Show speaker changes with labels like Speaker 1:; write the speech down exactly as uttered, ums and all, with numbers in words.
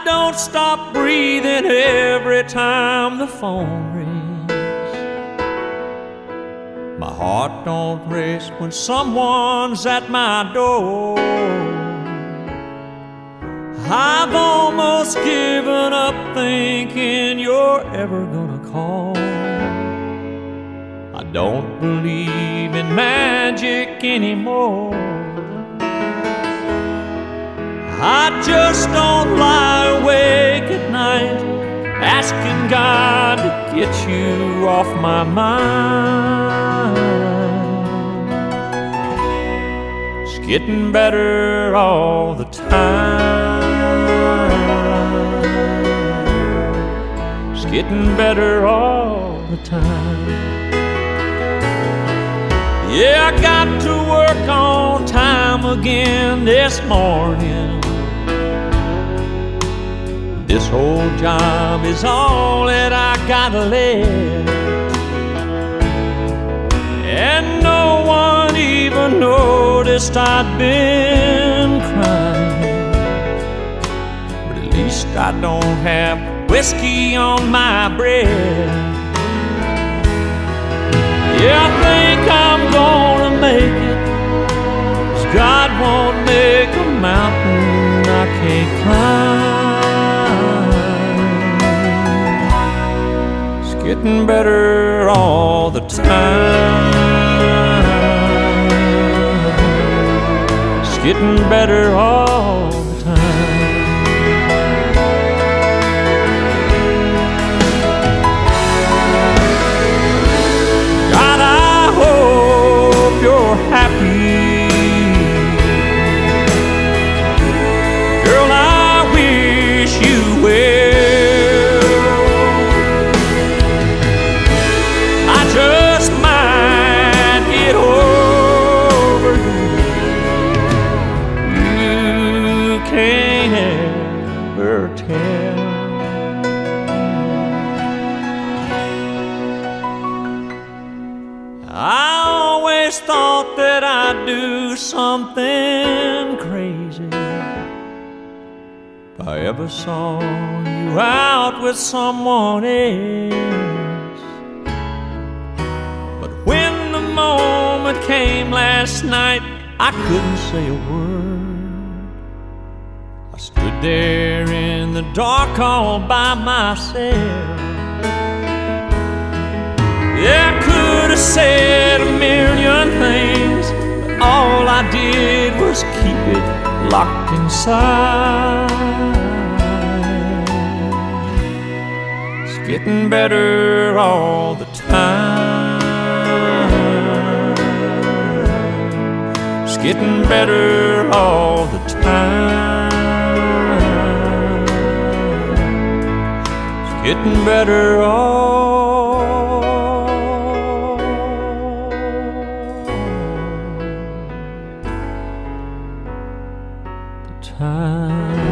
Speaker 1: don't stop breathing every time the phone rings. My heart don't race when someone's at my door. I've almost given up thinking you're ever gonna call. I don't believe in magic anymore. I just don't lie awake at night asking God to get you off my mind. It's getting better all the time. It's getting better all the time. Yeah, I got to work on time again this morning. This whole job is all that I got left, and no one even noticed I'd been crying. But at least I don't have whiskey on my breath. Yeah, I think I'm gonna make it, 'cause God won't make a mountain I can't climb. It's getting better all the time. It's getting better all the time. God, I hope you're happy. Girl, I wish you well. I just might get over you. You can't ever tell. I always thought that I'd do something crazy if I ever saw you out with someone else. But when the moment came last night, I couldn't say a word. I stood there in the dark all by myself. Yeah, I could have said a million things, but all I did was keep it locked inside. It's getting better all the time. It's getting better all the time. It's getting better all time.